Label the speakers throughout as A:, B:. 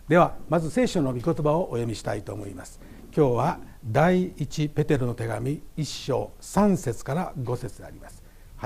A: ではまず聖書の御言葉をお読みしたいと思います。今日は第一ペテロの手紙1章3節から5節であります。はい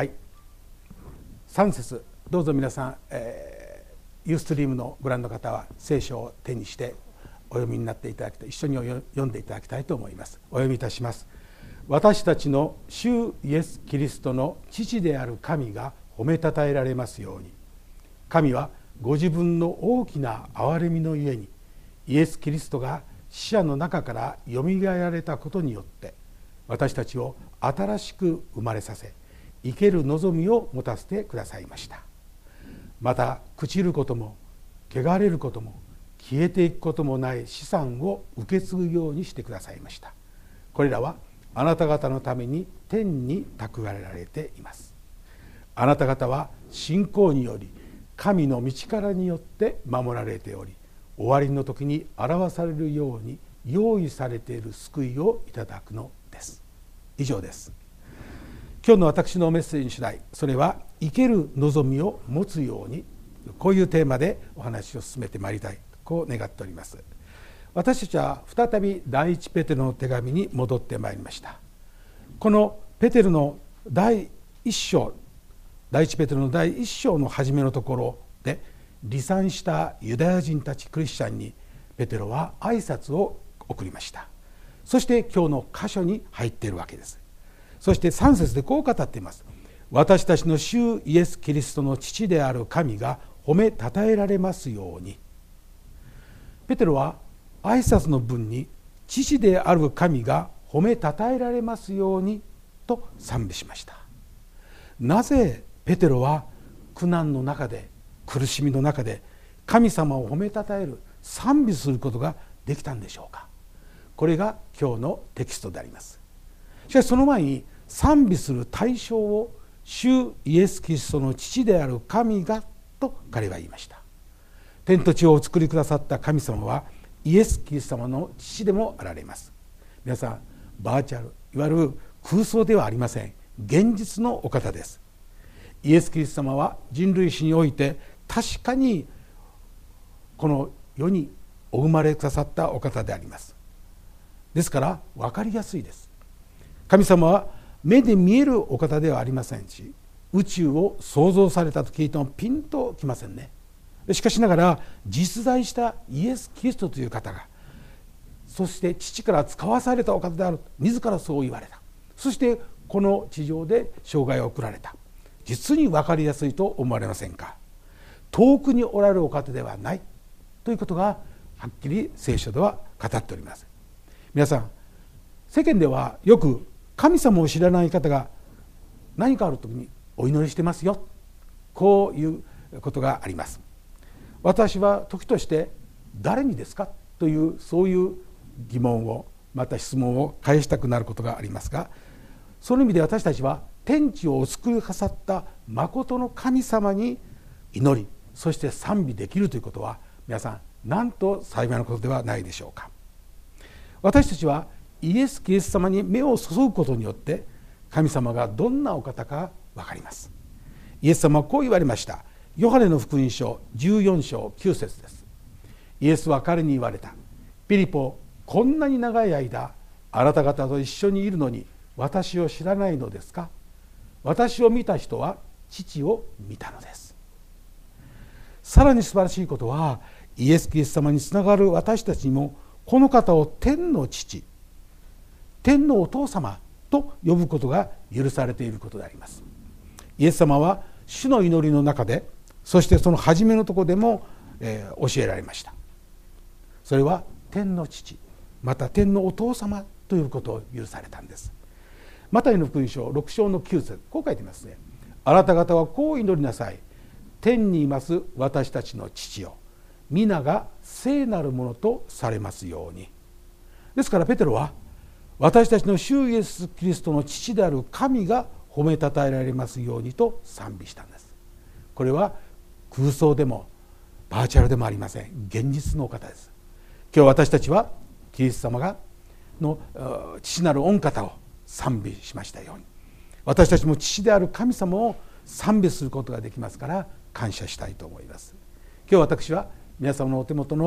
A: 、3節どうぞ皆さん、ユーストリームのご覧の方は聖書を手にしてお読みになっていただきたい、一緒に読んでいただきたいと思います。お読みいたします。私たちの主イエス・キリストの父である神が褒めたたえられますように。神はご自分の大きな憐れみのゆえにイエス・キリストが死者の中からよみがえられたことによって私たちを新しく生まれさせ生ける望みを持たせてくださいました。また朽ちることも汚れることも消えていくこともない資産を受け継ぐようにしてくださいました。これらはあなた方のために天に蓄えられています。あなた方は信仰により神の道からによって守られており、終わりの時に表されるように用意されている救いをいただくのです。以上です。今日の私のメッセージ次第、それは生ける望みを持つように、こういうテーマでお話を進めてまいりたい、こう願っております。私たちは再び第一ペテロの手紙に戻ってまいりました。このペテロの第一章、第一ペテロの第一章の初めのところで離散したユダヤ人たちクリスチャンにペテロは挨拶を送りました。そして今日の箇所に入っているわけです。そして3節でこう語っています。私たちの主イエス・キリストの父である神が褒めたたえられますように。ペテロは挨拶の文に父である神が褒めたたえられますようにと賛美しました。なぜペテロは苦難の中で苦しみの中で神様を褒めたたえる賛美することができたんでしょうか。これが今日のテキストであります。しかしその前に賛美する対象を主イエス・キリストの父である神がと彼は言いました。天と地をお作りくださった神様はイエス・キリスト様の父でもあられます。皆さん、バーチャル、いわゆる空想ではありません。現実のお方です。イエス・キリスト様は人類史において確かにこの世にお生まれくださったお方であります。ですから分かりやすいです。神様は目で見えるお方ではありませんし、宇宙を創造されたと聞いてもピンときませんね。しかしながら実在したイエス・キリストという方が、そして父から使わされたお方である、自らそう言われた。そしてこの地上で生涯を送られた。実に分かりやすいと思われませんか。遠くにおられるお方ではないということがはっきり聖書では語っております。皆さん、世間ではよく神様を知らない方が何かあるときにお祈りしてますよ、こういうことがあります。私は時として誰にですかというそういう疑問をまた質問を返したくなることがありますが、その意味で私たちは天地をお作りくださった誠の神様に祈り、そして賛美できるということは、皆さんなんと幸いなことではないでしょうか。私たちはイエス・キリスト様に目を注ぐことによって神様がどんなお方か分かります。イエス様はこう言われました。ヨハネの福音書14章9節です。イエスは彼に言われた。ピリポ、こんなに長い間あなた方と一緒にいるのに私を知らないのですか。私を見た人は父を見たのです。さらに素晴らしいことは、イエス・キリスト様につながる私たちにもこの方を天の父、天のお父様と呼ぶことが許されていることであります。イエス様は主の祈りの中で、そしてその初めのところでも、教えられました。それは天の父、また天のお父様ということを許されたんです。マタイの福音書6章の9節、こう書いていますね。あなた方はこう祈りなさい。天にいます私たちの父よ、皆が聖なるものとされますように。ですからペテロは私たちの主イエス・キリストの父である神が褒めたたえられますようにと賛美したんです。これは空想でもバーチャルでもありません。現実のお方です。今日私たちはキリスト様がの父なる御方を賛美しましたように、私たちも父である神様を賛美することができますから感謝したいと思います。今日私は皆様のお手元の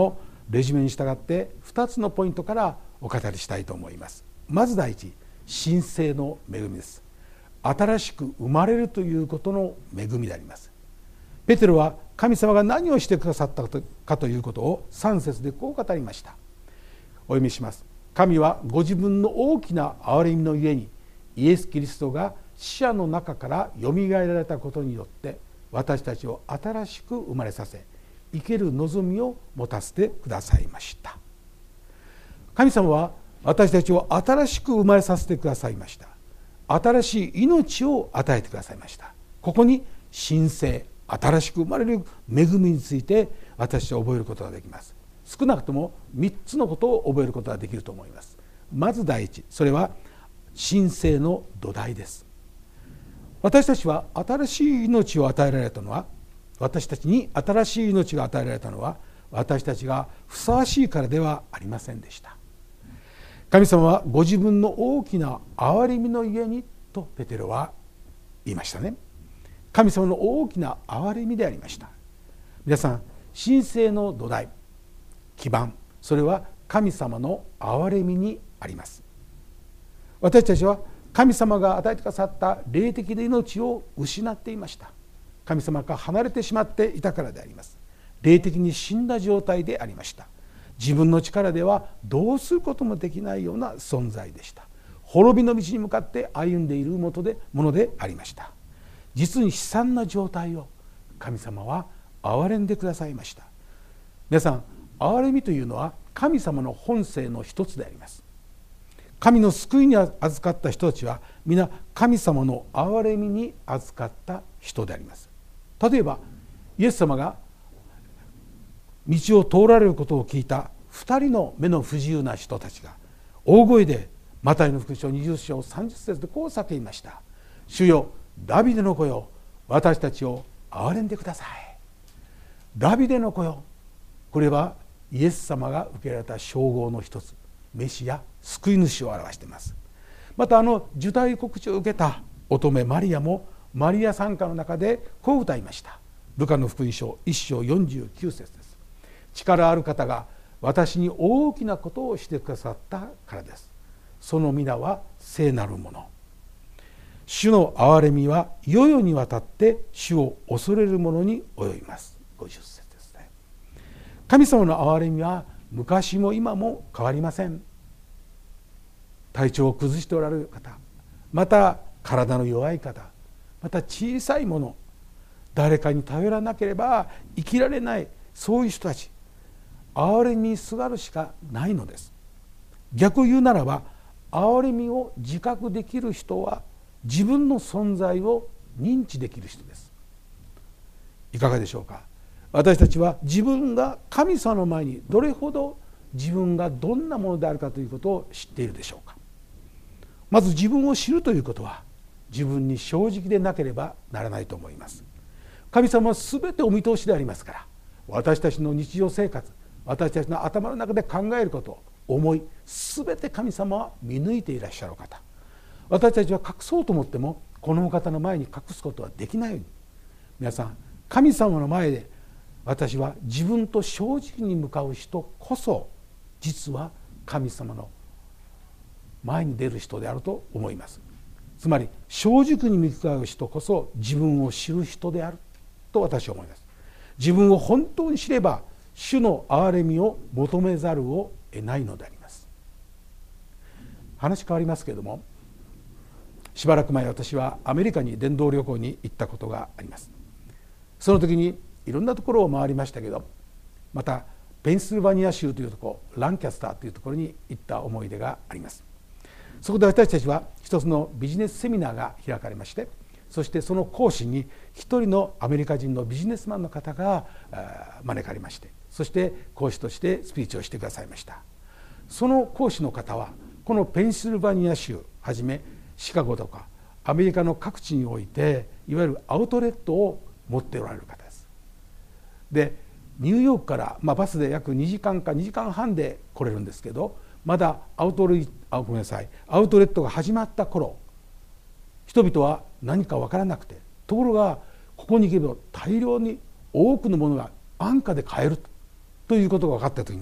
A: レジュメに従って2つのポイントからお語りしたいと思います。まず第一、神聖の恵みです。新しく生まれるということの恵みであります。ペテロは神様が何をしてくださったかということを3節でこう語りました。お読みします。神はご自分の大きな憐れみのゆえにイエス・キリストが死者の中からよみがえられたことによって私たちを新しく生まれさせ、生ける望みを持たせてくださいました。神様は私たちを新しく生まれさせてくださいました。新しい命を与えてくださいました。ここに神聖、新しく生まれる恵みについて私は覚えることができます。少なくとも3つのことを覚えることができると思います。まず第一、それは神聖の土台です。私たちは新しい命を与えられたのは、私たちに新しい命が与えられたのは私たちがふさわしいからではありませんでした。神様はご自分の大きな憐れみのゆえにとペテロは言いましたね。神様の大きな憐れみでありました。皆さん、神聖の土台、基盤、それは神様の憐れみにあります。私たちは神様が与えてくださった霊的な命を失っていました。神様から離れてしまっていたからであります。霊的に死んだ状態でありました。自分の力ではどうすることもできないような存在でした。滅びの道に向かって歩んでいるものでありました。実に悲惨な状態を神様は憐れんでくださいました。皆さん、憐れみというのは神様の本性の一つであります。神の救いに預かった人たちは皆神様の憐れみに預かった人であります。例えばイエス様が道を通られることを聞いた2人の目の不自由な人たちが大声でマタイの福音書20章30節でこう叫びました。主よ、ダビデの子よ、私たちを憐れんでください。ダビデの子よ、これはイエス様が受けられた称号の一つ、メシア、救い主を表しています。また受胎告知を受けた乙女マリアもマリア賛歌の中でこう歌いました。ルカの福音書1章49節です。力ある方が私に大きなことをしてくださったからです。その皆は聖なるもの。主の憐れみは世々にわたって主を恐れる者に及びます。50節ですね。神様の憐れみは昔も今も変わりません。体調を崩しておられる方、また体の弱い方、また小さいもの、誰かに頼らなければ生きられない、そういう人たち、憐れみにすがるしかないのです。逆を言うならば、憐れみを自覚できる人は自分の存在を認知できる人です。いかがでしょうか。私たちは自分が神様の前にどれほど自分がどんなものであるかということを知っているでしょうか。まず自分を知るということは自分に正直でなければならないと思います。神様は全てお見通しでありますから、私たちの日常生活、私たちの頭の中で考えること、思い、全て神様は見抜いていらっしゃる方。私たちは隠そうと思ってもこのお方の前に隠すことはできないように、皆さん、神様の前で私は自分と正直に向かう人こそ実は神様の前に出る人であると思います。つまり正直に向かう人こそ自分を知る人であると私は思います。自分を本当に知れば主の憐れみを求めざるを得ないのであります。話変わりますけれども、しばらく前私はアメリカに伝道旅行に行ったことがあります。その時にいろんなところを回りましたけど、またペンシルバニア州というところ、ランキャスターというところに行った思い出があります。そこで私たちは一つのビジネスセミナーが開かれまして、そしてその講師に一人のアメリカ人のビジネスマンの方が招かれまして、そして講師としてスピーチをしてくださいました。その講師の方はこのペンシルバニア州はじめシカゴとかアメリカの各地においていわゆるアウトレットを持っておられる方です。でニューヨークから、バスで約2時間か2時間半で来れるんですけど、まだアウトレットが始まった頃、人々は何か分からなくて、ところがここに行けば大量に多くのものが安価で買えるということが分かった時に、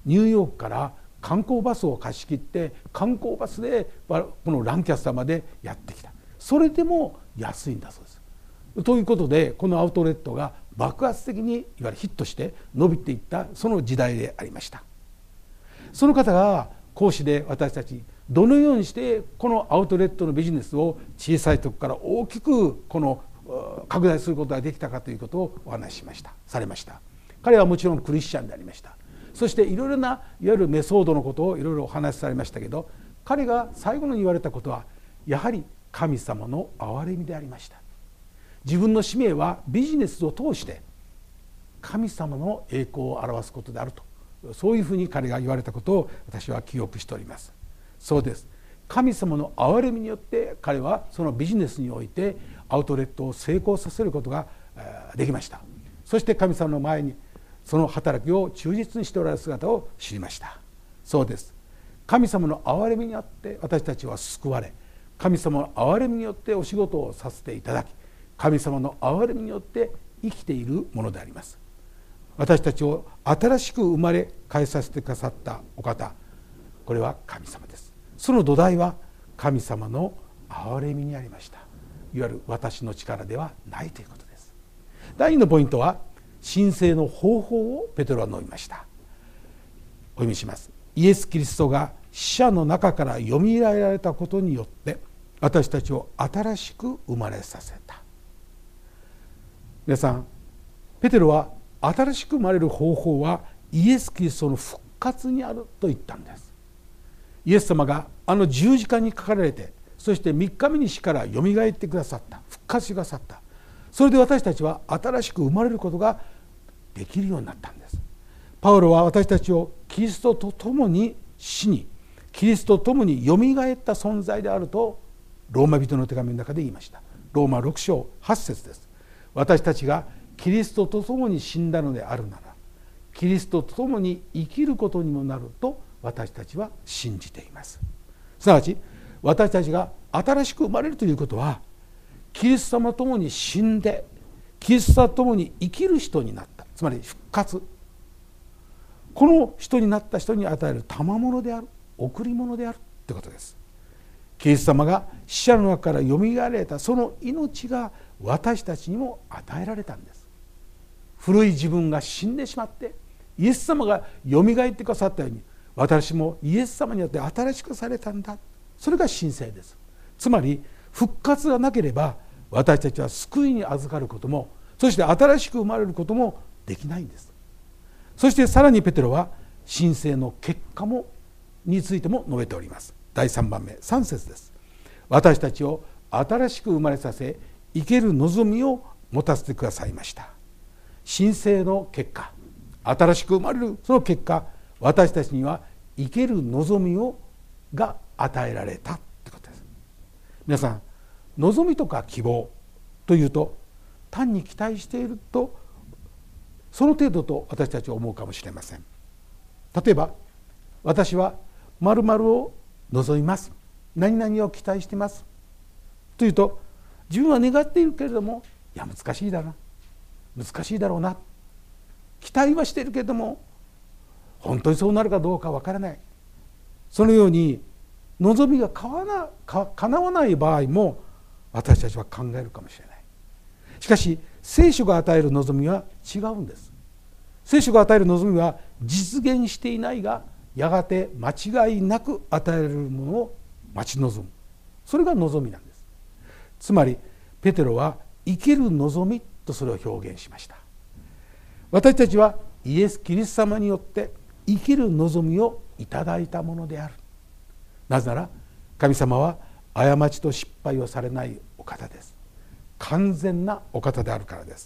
A: ニューヨークから観光バスを貸し切って観光バスでこのランキャスターまでやってきた。それでも安いんだそうです。ということでこのアウトレットが爆発的にいわゆるヒットして伸びていったその時代でありました。その方が講師で私たちどのようにしてこのアウトレットのビジネスを小さいところから大きくこの拡大することができたかということをお話しされました。彼はもちろんクリスチャンでありました。そしていろいろないわゆるメソードのことをいろいろお話しされましたけど、彼が最後に言われたことはやはり神様の憐れみでありました。自分の使命はビジネスを通して神様の栄光を表すことであると、そういうふうに彼が言われたことを私は記憶しております。そうです。神様の憐れみによって彼はそのビジネスにおいてアウトレットを成功させることができました。そして神様の前にその働きを忠実にしておられる姿を知りました。そうです。神様の憐れみによって私たちは救われ、神様の憐れみによってお仕事をさせていただき、神様の憐れみによって生きているものであります。私たちを新しく生まれ変えさせてくださったお方、これは神様です。その土台は神様の憐れみにありました。いわゆる私の力ではないということです。第2のポイントは神聖の方法をペテロは述べました。お読みします。イエス・キリストが死者の中からよみがえられたことによって私たちを新しく生まれさせた。皆さん、ペテロは新しく生まれる方法はイエス・キリストの復活にあると言ったんです。イエス様があの十字架にかかられて、そして3日目に死からよみがえってくださった、復活してくださった。それで私たちは新しく生まれることができるようになったんです。パウロは私たちをキリストと共に死に、キリストと共によみがえった存在であるとローマ人の手紙の中で言いました。ローマ6章8節です。私たちがキリストと共に死んだのであるなら、キリストと共に生きることにもなると私たちは信じています。すなわち私たちが新しく生まれるということは、キリスト様と共に死んでキリスト様と共に生きる人になった、つまり復活、この人になった人に与える賜物である、贈り物であるということです。キリスト様が死者の中からよみがえられたその命が私たちにも与えられたんです。古い自分が死んでしまってイエス様がよみがえってくださったように、私もイエス様によって新しくされたんだ。それが神聖です。つまり復活がなければ私たちは救いに預かることも、そして新しく生まれることもできないんです。そしてさらにペテロは神聖の結果もについても述べております。第3番目3節です。私たちを新しく生まれさせ生ける望みを持たせてくださいました。神聖の結果、新しく生まれるその結果、私たちには生ける望みが与えられたということです。皆さん、望みとか希望というと単に期待しているとその程度と私たちは思うかもしれません。例えば私は〇〇を望みます、何々を期待していますというと、自分は願っているけれども、いや難しいだろうな、期待はしているけれども本当にそうなるかどうかわからない、そのように望みが叶わない場合も私たちは考えるかもしれない。しかし聖書が与える望みは違うんです。聖書が与える望みは実現していないがやがて間違いなく与えられるものを待ち望む、それが望みなんです。つまりペテロは生ける望みとそれを表現しました。私たちはイエス・キリスト様によって生きる望みをいただいたものである。なぜなら神様は過ちと失敗をされないお方です。完全なお方であるからです。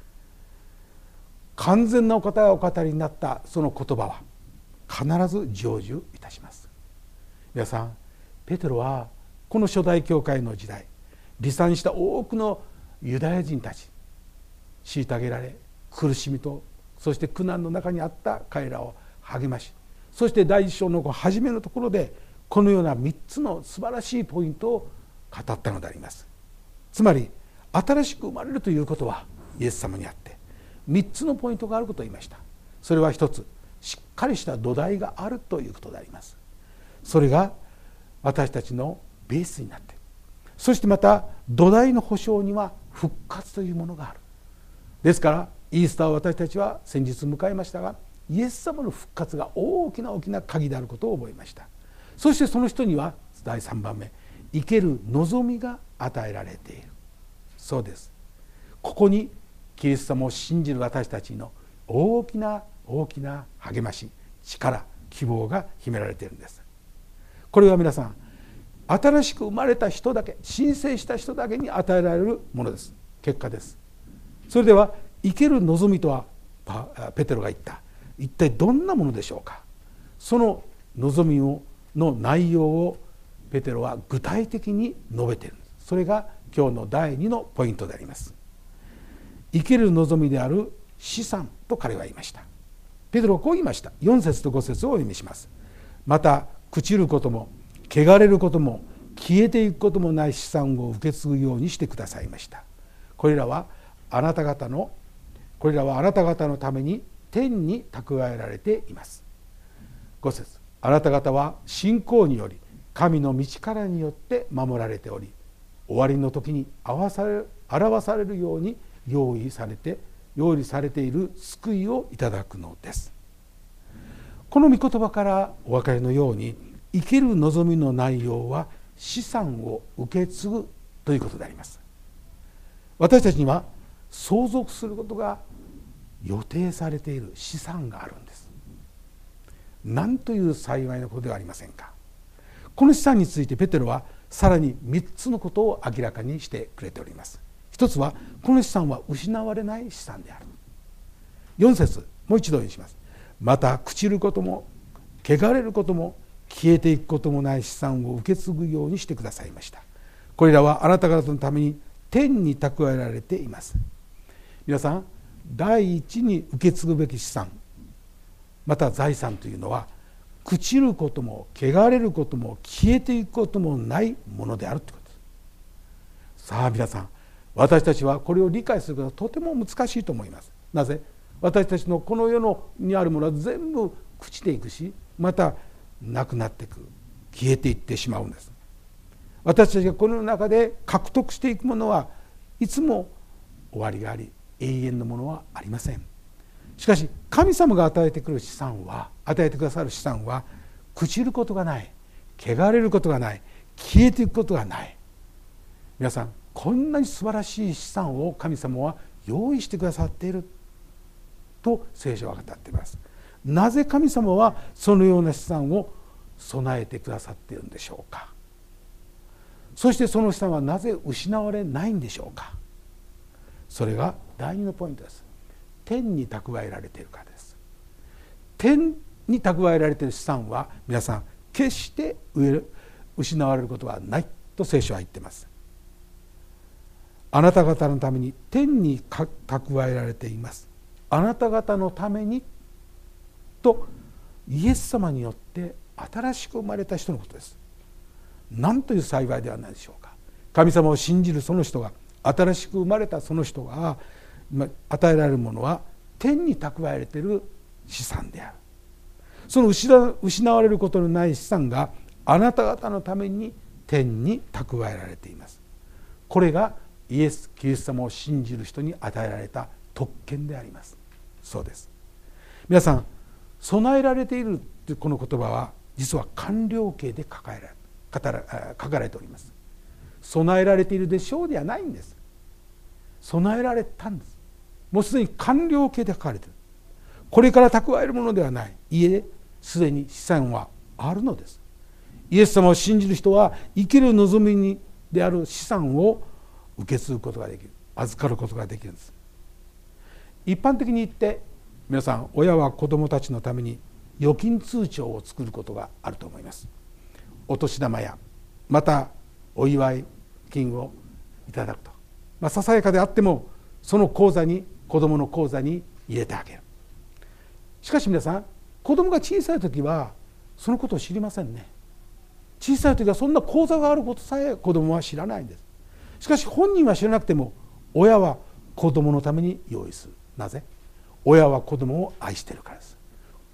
A: 完全なお方がお語りになったその言葉は必ず成就いたします。皆さん、ペテロはこの初代教会の時代、離散した多くのユダヤ人たち、虐げられ苦しみとそして苦難の中にあった彼らを励まし、そして第一章の初めのところでこのような3つの素晴らしいポイントを語ったのであります。つまり新しく生まれるということはイエス様にあって3つのポイントがあることを言いました。それは一つ、 しっかりした土台があるということであります。それが私たちのベースになって、そしてまた土台の保証には復活というものがある。ですからイースターを私たちは先日迎えましたが、イエス様の復活が大きな大きな鍵であることを覚えました。そしてその人には第3番目、生ける望みが与えられている。そうです。ここにキリスト様を信じる私たちの大きな大きな励まし、力、希望が秘められているんです。これは皆さん、新しく生まれた人だけ、申請した人だけに与えられるものです。結果です。それでは生ける望みとはペテロが言った、一体どんなものでしょうか。その望みの内容をペテロは具体的に述べているんです。それが今日の第2のポイントであります。生ける望みである資産と彼は言いました。ペテロはこう言いました。4節と5節をお読みします。また朽ちることも汚れることも消えていくこともない資産を受け継ぐようにしてくださいました。これらはあなた方のために天に蓄えられています。5節、あなた方は信仰により神の道からによって守られており、終わりの時に表されるように用意されている救いをいただくのです。この御言葉からお分かりのように、生ける望みの内容は資産を受け継ぐということであります。私たちには相続することが予定されている資産があるんです。なんという幸いなことではありませんか。この資産についてペテロはさらに3つのことを明らかにしてくれております。一つは、この資産は失われない資産である。4節、もう一度にします。また朽ちることも汚れることも消えていくこともない資産を受け継ぐようにしてくださいました。これらはあなた方のために天に蓄えられています。皆さん、第一に受け継ぐべき資産、また財産というのは、朽ちることも汚れることも消えていくこともないものであるということです。さあ皆さん、私たちはこれを理解することはとても難しいと思います。なぜ？私たちのこの世にあるものは全部朽ちていくし、またなくなっていく、消えていってしまうんです。私たちがこの世の中で獲得していくものはいつも終わりがあり、永遠のものはありません。しかし神様が与えてくださる資産は朽ちることがない、汚れることがない、消えていくことがない。皆さん、こんなに素晴らしい資産を神様は用意してくださっていると聖書は語っています。なぜ神様はそのような資産を備えてくださっているんでしょうか。そしてその資産はなぜ失われないんでしょうか。それが第2のポイントです。天に蓄えられているからです。天に蓄えられている資産は皆さん、決して失われることはないと聖書は言っています。あなた方のために天に蓄えられています。あなた方のためにと、イエス様によって新しく生まれた人のことです。なんという幸いではないでしょうか。神様を信じるその人が、新しく生まれたその人が与えられるものは天に蓄えられている資産である。その失われることのない資産があなた方のために天に蓄えられています。これがイエス・キリスト様を信じる人に与えられた特権であります。そうです。皆さん、備えられているというこの言葉は実は完了形で書かれております。備えられているでしょうではないんです。備えられたんです。もうすでに完了形で書かれている。これから蓄えるものではない。いえ、すでに資産はあるのです。イエス様を信じる人は生きる望みにである資産を受け継ぐことができる、預かることができるんです。一般的に言って、皆さん、親は子どもたちのために預金通帳を作ることがあると思います。お年玉やまたお祝い金をいただくと、ささやかであってもその口座に、子どもの口座に入れてあげる。しかし皆さん、子どもが小さい時はそのことを知りませんね。小さい時はそんな口座があることさえ子どもは知らないんです。しかし本人は知らなくても、親は子どものために用意する。なぜ？親は子どもを愛しているからです。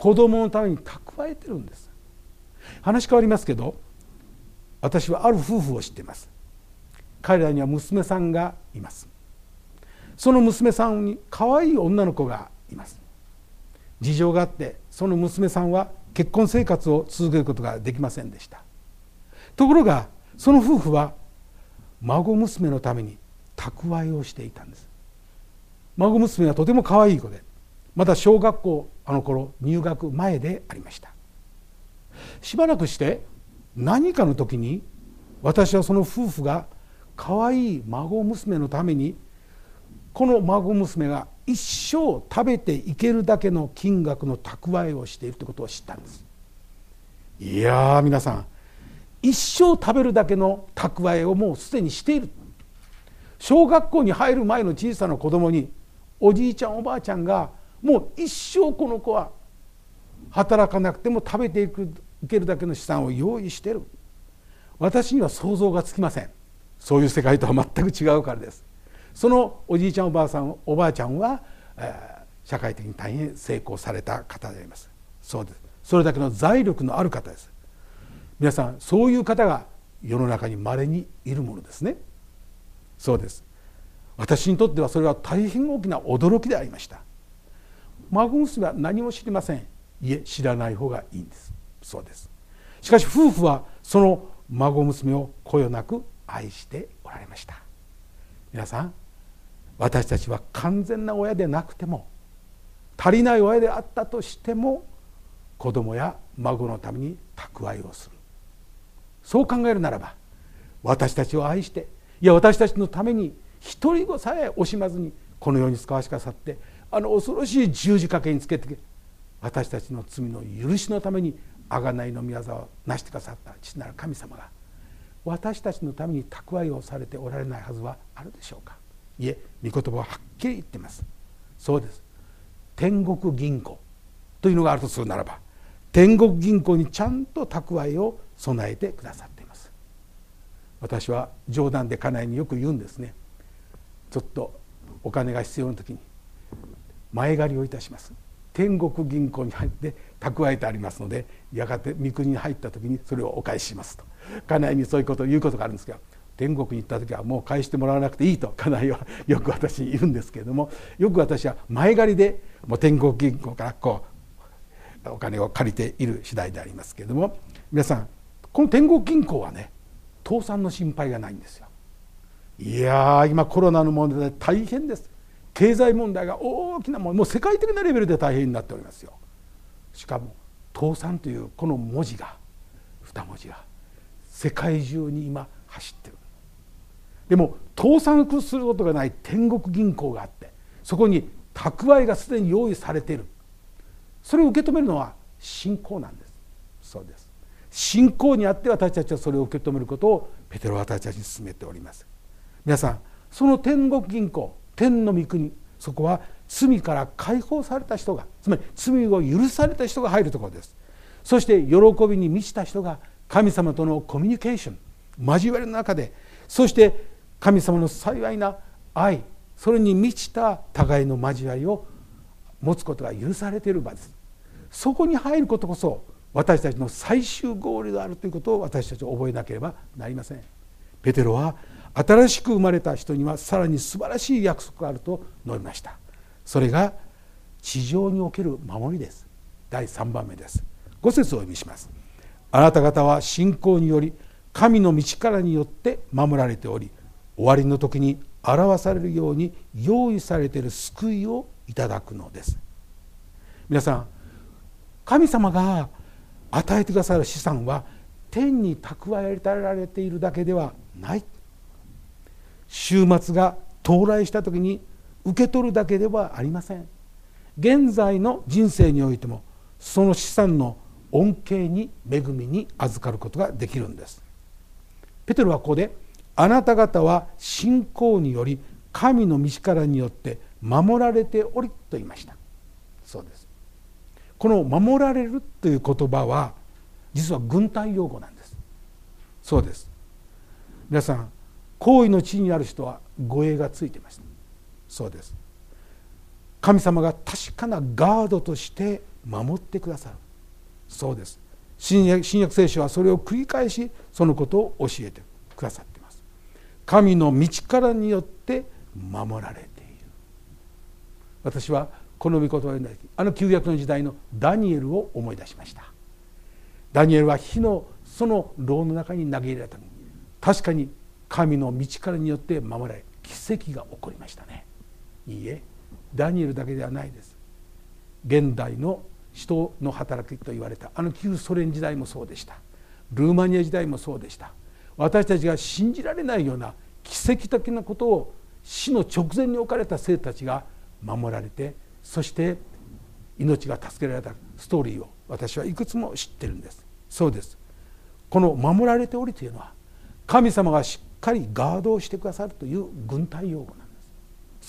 A: 子供のために蓄えてるんです。話変わりますけど、私はある夫婦を知っています。彼らには娘さんがいます。その娘さんに可愛い女の子がいます。事情があってその娘さんは結婚生活を続けることができませんでした。ところがその夫婦は孫娘のために蓄えをしていたんです。孫娘はとても可愛い子で、まだ小学校あの頃入学前でありました。しばらくして何かの時に、私はその夫婦が可愛い孫娘のためにこの孫娘が一生食べていけるだけの金額の蓄えをしているということを知ったんです。いやー、皆さん、一生食べるだけの蓄えをもうすでにしている。小学校に入る前の小さな子供におじいちゃんおばあちゃんがもう一生この子は働かなくても食べていけるだけの資産を用意している。私には想像がつきません。そういう世界とは全く違うからです。そのおじいちゃんおばあちゃんは、社会的に大変成功された方であります。そうです。それだけの財力のある方です。皆さん、そういう方が世の中に稀にいるものですね。そうです。私にとってはそれは大変大きな驚きでありました。孫娘は何も知りません。いえ、知らない方がいいんです。そうです。しかし夫婦はその孫娘をこよなく愛しておられました。皆さん、私たちは完全な親でなくても、足りない親であったとしても、子供や孫のために蓄えをする。そう考えるならば、私たちを愛して、いや私たちのために一人子さえ惜しまずにこの世に使わしてくださって、恐ろしい十字架につけて私たちの罪の許しのために贖いの御業を成してくださった父なる神様が、私たちのために蓄えをされておられないはずはあるでしょうか。いえ、御言葉ははっきり言っています。そうです。天国銀行というのがあるとするならば、天国銀行にちゃんと蓄えを備えてくださっています。私は冗談で家内によく言うんですね。ちょっとお金が必要な時に前借りをいたします。天国銀行に入って蓄えてありますので、やがて御国に入った時にそれをお返ししますと、家内にそういうことを言うことがあるんですが、天国に行った時はもう返してもらわなくていいと家内はよく私に言うんですけれども、よく私は前借りでもう天国銀行からお金を借りている次第でありますけれども、皆さん、この天国銀行はね、倒産の心配がないんですよ。いやー、今コロナの問題で大変です。経済問題が大きなもう世界的なレベルで大変になっておりますよ。しかも倒産というこの文字が、2文字が世界中に今走ってる。でも倒産することがない天国銀行があって、そこに蓄えがすでに用意されている。それを受け止めるのは信仰なんです。そうです。信仰にあって私たちはそれを受け止めることをペテロは私たちに勧めております。皆さん、その天国銀行、天の御国、そこは罪から解放された人が、つまり罪を許された人が入るところです。そして喜びに満ちた人が神様とのコミュニケーション、交わりの中で、そして神様の幸いな愛、それに満ちた互いの交わりを持つことが許されている場です。そこに入ることこそ私たちの最終ゴールであるということを私たちは覚えなければなりません。ペテロは新しく生まれた人にはさらに素晴らしい約束があると述べました。それが地上における守りです。第3番目です。5節をお読みします。あなた方は信仰により神の道からによって守られており、終わりの時に表されるように用意されている救いをいただくのです。皆さん、神様が与えてくださる資産は天に蓄えられているだけではない。終末が到来した時に受け取るだけではありません。現在の人生においてもその資産の恩恵に恵みに預かることができるんです。ペテロはここで、あなた方は信仰により神の道からによって守られておりと言いました。そうです。この守られるという言葉は実は軍隊用語なんです。そうです。皆さん、高位の地位にある人は護衛がついています。そうです。神様が確かなガードとして守ってくださる。そうです。新約聖書はそれを繰り返しそのことを教えてくださっています。神の御力によって守られている。私はこの御言葉を読んだ時、旧約の時代のダニエルを思い出しました。ダニエルは火のその牢の中に投げ入れられたのに、確かに神の御力によって守られ、奇跡が起こりましたね。いいえ、ダニエルだけではないです。現代の人の働きと言われた旧ソ連時代もそうでした。ルーマニア時代もそうでした。私たちが信じられないような奇跡的なことを死の直前に置かれた生徒たちが守られて、そして命が助けられたストーリーを私はいくつも知ってるんです。そうです。この守られておりというのは、神様がしっかりガードをしてくださるという軍隊用語なんです。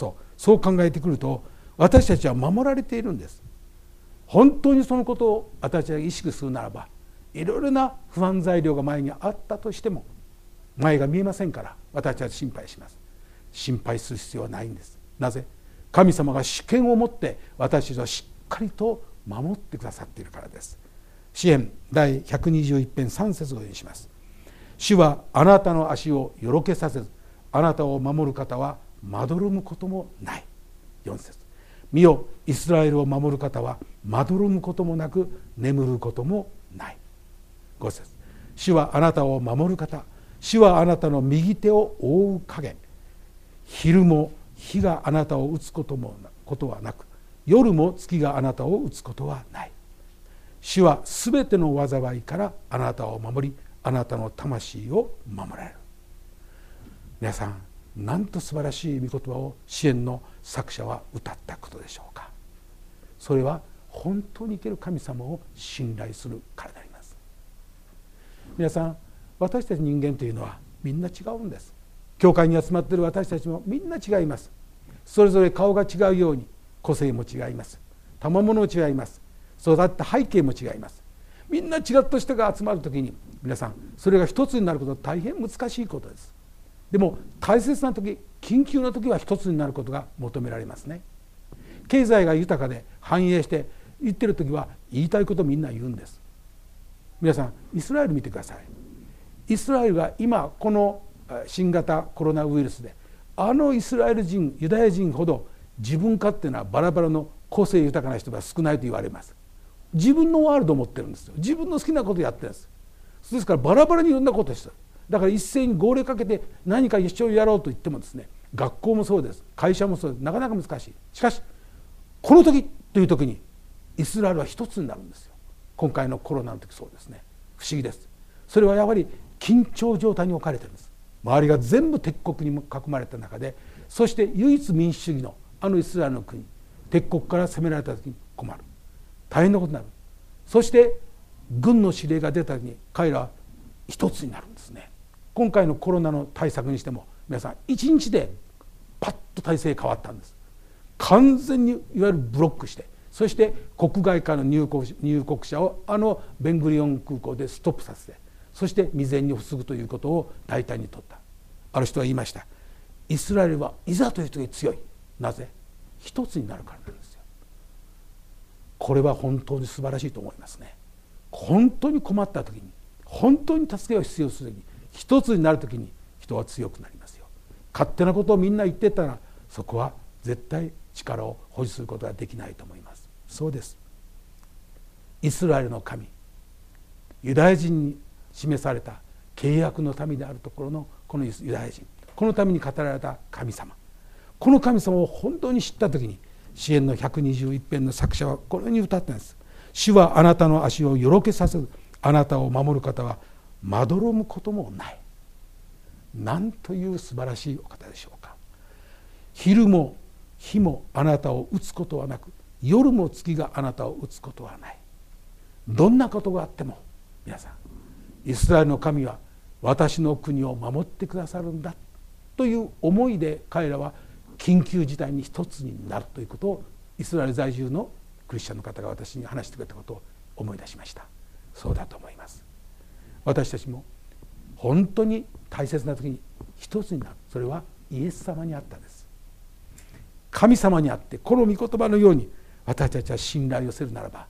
A: そう考えてくると、私たちは守られているんです。本当にそのことを私たちが意識するならば、いろいろな不安材料が前にあったとしても前が見えませんから、私たち心配します。心配する必要はないんです。なぜ？神様が主権を持って私たちをしっかりと守ってくださっているからです。詩編第121編3節を読みします。主はあなたの足をよろけさせず、あなたを守る方はまどろむこともない。4節。見よ、イスラエルを守る方はまどろむこともなく眠ることもない。5節。主はあなたを守る方、主はあなたの右手を覆う影、昼も日があなたを打つことはなく、夜も月があなたを打つことはない。主はすべての災いからあなたを守り、あなたの魂を守られる。皆さん、なんと素晴らしい御言葉を詩編の作者は歌ったことでしょうか。それは本当に生ける神様を信頼するからであります。皆さん、私たち人間というのはみんな違うんです。教会に集まっている私たちもみんな違います。それぞれ顔が違うように個性も違います。賜物も違います。育った背景も違います。みんな違った人が集まるときに、皆さん、それが一つになることは大変難しいことです。でも大切な時、緊急な時は一つになることが求められますね。経済が豊かで繁栄して言ってる時は言いたいことをみんな言うんです。皆さん、イスラエル見てください。イスラエルが今この新型コロナウイルスで、イスラエル人、ユダヤ人ほど自分勝手なバラバラの個性豊かな人が少ないと言われます。自分のワールドを持ってるんですよ。自分の好きなことをやってるんです。ですからバラバラにいろんなことをしてる。だから一斉に号令かけて何か一緒にやろうと言ってもですね、学校もそうです、会社もそうです、なかなか難しい。しかしこの時という時にイスラエルは一つになるんですよ。今回のコロナの時そうですね。不思議です。それはやはり緊張状態に置かれているんです。周りが全部敵国に囲まれた中で、そして唯一民主主義のイスラエルの国、敵国から攻められた時に困る、大変なことになる。そして軍の指令が出た時に彼らは一つになるんですね。今回のコロナの対策にしても、皆さん一日でパッと体制変わったんです。完全にいわゆるブロックして、そして国外からの入国者をベングリオン空港でストップさせて、そして未然に防ぐということを大胆に取った。ある人は言いました。イスラエルはいざという時に強い。なぜ？一つになるからなんですよ。これは本当に素晴らしいと思いますね。本当に困った時に、本当に助けを必要する時に、一つになる時に人は強くなりますよ。勝手なことをみんな言ってたら、そこは絶対力を保持することができないと思います。そうです。イスラエルの神、ユダヤ人に示された契約の民であるところのこのユダヤ人、このために語られた神様、この神様を本当に知った時に、詩編の121編の作者はこのように歌ったんです。主はあなたの足をよろけさせず、あなたを守る方はまどろむこともない。なんという素晴らしいお方でしょうか。昼も日もあなたを打つことはなく、夜も月があなたを打つことはない。どんなことがあっても、皆さん、イスラエルの神は私の国を守ってくださるんだという思いで、彼らは緊急事態に一つになるということを、イスラエル在住のクリスチャンの方が私に話してくれたことを思い出しました。そうだと思います。私たちも本当に大切な時に一つになる。それはイエス様にあったんです。神様にあって、この御言葉のように私たちは信頼をするならば、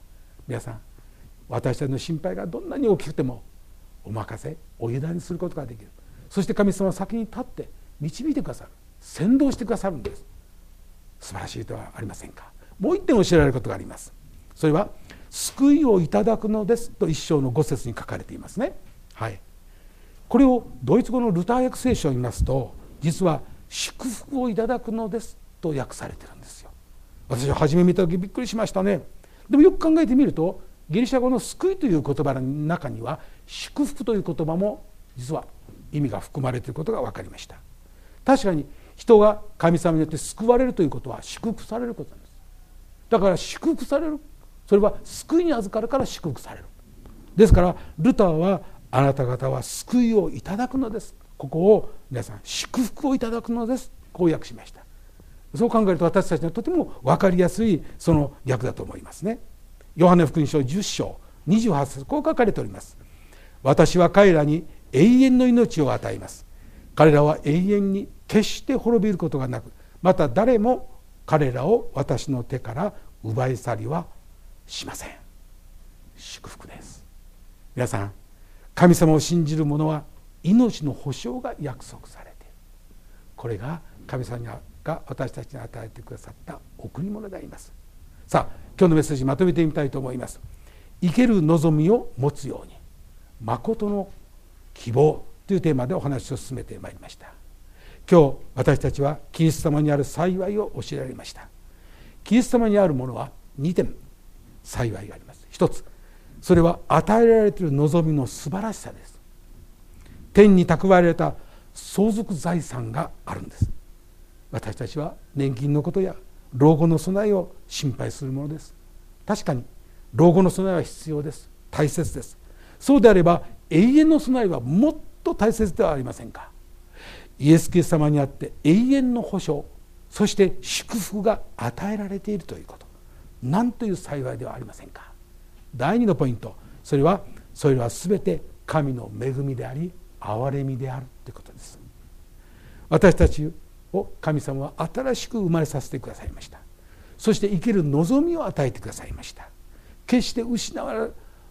A: 皆さん、私たちの心配がどんなに大きくてもお任せお委ねすることができる。そして神様は先に立って導いてくださる、先導してくださるんです。素晴らしいではありませんか。もう一点教えられることがあります。それは救いをいただくのですと1章の5節に書かれていますね。はい、これをドイツ語のルター訳聖書を見ますと、実は祝福をいただくのですと訳されているんですよ。私は初め見た時びっくりしましたね。でもよく考えてみると、ギリシャ語の救いという言葉の中には祝福という言葉も実は意味が含まれていることが分かりました。確かに人が神様によって救われるということは祝福されることなんです。だから祝福される、それは救いに預かるから祝福される。ですからルターは、あなた方は救いをいただくのです、ここを皆さん祝福をいただくのです、こう訳しました。そう考えると私たちにはとても分かりやすいその訳だと思いますね。ヨハネ福音書10章28節、こう書かれております。私は彼らに永遠の命を与えます。彼らは永遠に決して滅びることがなく、また誰も彼らを私の手から奪い去りはしません。祝福です。皆さん、神様を信じる者は命の保証が約束されている。これが神様が私たちに与えてくださった贈り物であります。さあ、今日のメッセージまとめてみたいと思います。生ける望みを持つように、誠の希望というテーマでお話を進めてまいりました。今日私たちはキリスト様にある幸いを教えられました。キリスト様にあるものは2点幸いがあります。一つ、それは与えられている望みの素晴らしさです。天に蓄えられた相続財産があるんです。私たちは年金のことや老後の備えを心配するものです。確かに老後の備えは必要です。大切です。そうであれば永遠の備えはもっと大切ではありませんか。イエス・キリスト様にあって永遠の保証、そして祝福が与えられているということ、なんという幸いではありませんか。第2のポイント、それは全て神の恵みであり憐れみであるということです。私たちを神様は新しく生まれさせてくださいました。そして生きる望みを与えてくださいました。決して失わ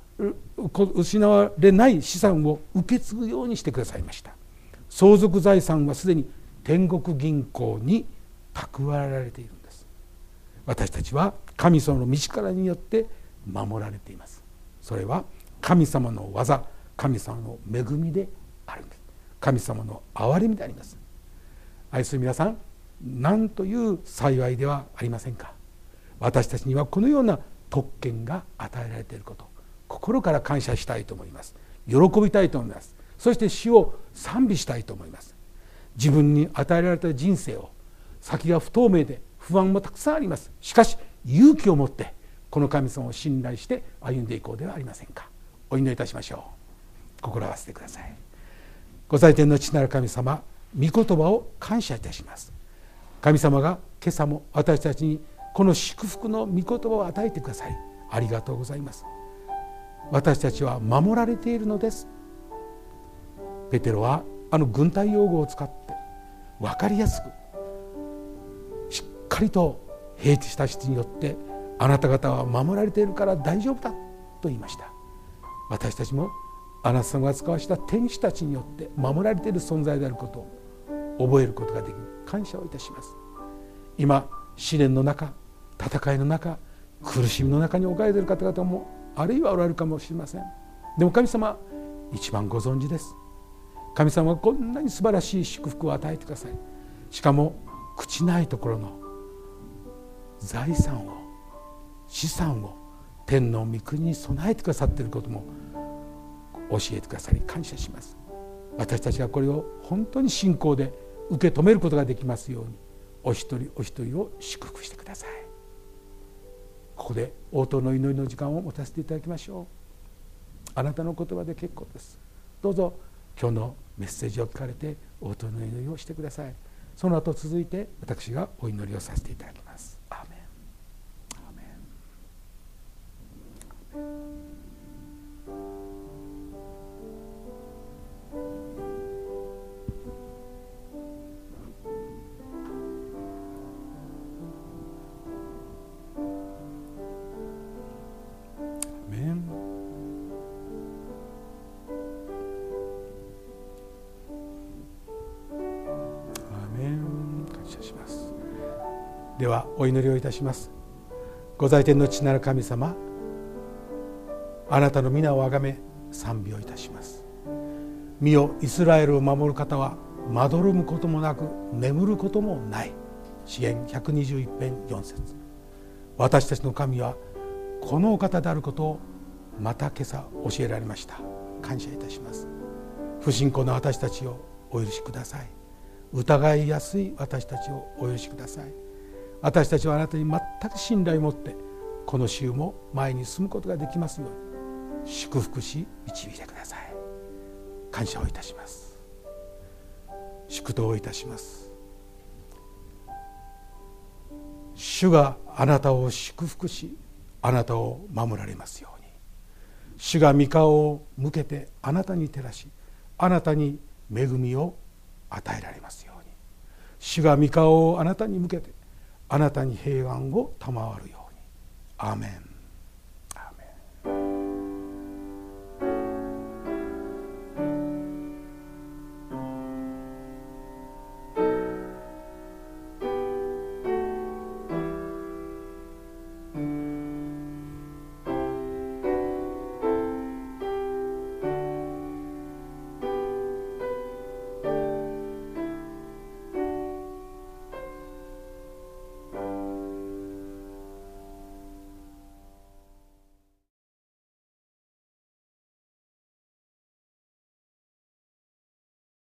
A: れない資産を受け継ぐようにしてくださいました。相続財産はすでに天国銀行に蓄えられているんです。私たちは神様の道からによって守られています。それは神様の技、神様の恵みであるんです。神様の憐れみであります。愛する皆さん、なんという幸いではありませんか。私たちにはこのような特権が与えられていること、心から感謝したいと思います。喜びたいと思います。そして主を賛美したいと思います。自分に与えられた人生を、先が不透明で不安もたくさんあります。しかし勇気を持ってこの神様を信頼して歩んでいこうではありませんか。お祈りいたしましょう。心を合わせてください。ご在天の父なる神様、御言葉を感謝いたします。神様が今朝も私たちにこの祝福の御言葉を与えてください。ありがとうございます。私たちは守られているのです。ペテロはあの軍隊用語を使って分かりやすく、しっかりと兵士たちによってあなた方は守られているから大丈夫だと言いました。私たちもあなた様が使わした天使たちによって守られている存在であることを覚えることができる。感謝をいたします。今試練の中、戦いの中、苦しみの中に置かれている方々もあるいはおられるかもしれません。でも神様一番ご存知です。神様はこんなに素晴らしい祝福を与えてください。しかも朽ちないところの財産を、資産を天の御国に備えてくださっていることも教えてくださり感謝します。私たちがこれを本当に信仰で受け止めることができますように、お一人お一人を祝福してください。ここで応答の祈りの時間を持たせていただきましょう。あなたの言葉で結構です。どうぞ今日のメッセージを聞かれて応答の祈りをしてください。その後続いて私がお祈りをさせていただきます。アーメン。アーメン。 ではお祈りをいたします。ご在天の父なる神様、あなたの皆をあがめ賛美をいたします。見よ、イスラエルを守る方はまどろむこともなく眠ることもない。詩編121編4節。私たちの神はこのお方であることをまた今朝教えられました。感謝いたします。不信仰の私たちをお許しください。疑いやすい私たちをお許しください。私たちはあなたに全く信頼を持ってこの週も前に進むことができますように祝福し導いてください。感謝をいたします。祝祷をいたします。主があなたを祝福しあなたを守られますように。主が御顔を向けてあなたに照らしあなたに恵みを与えられますように。主が御顔をあなたに向けてあなたに平安を賜るように。アーメン。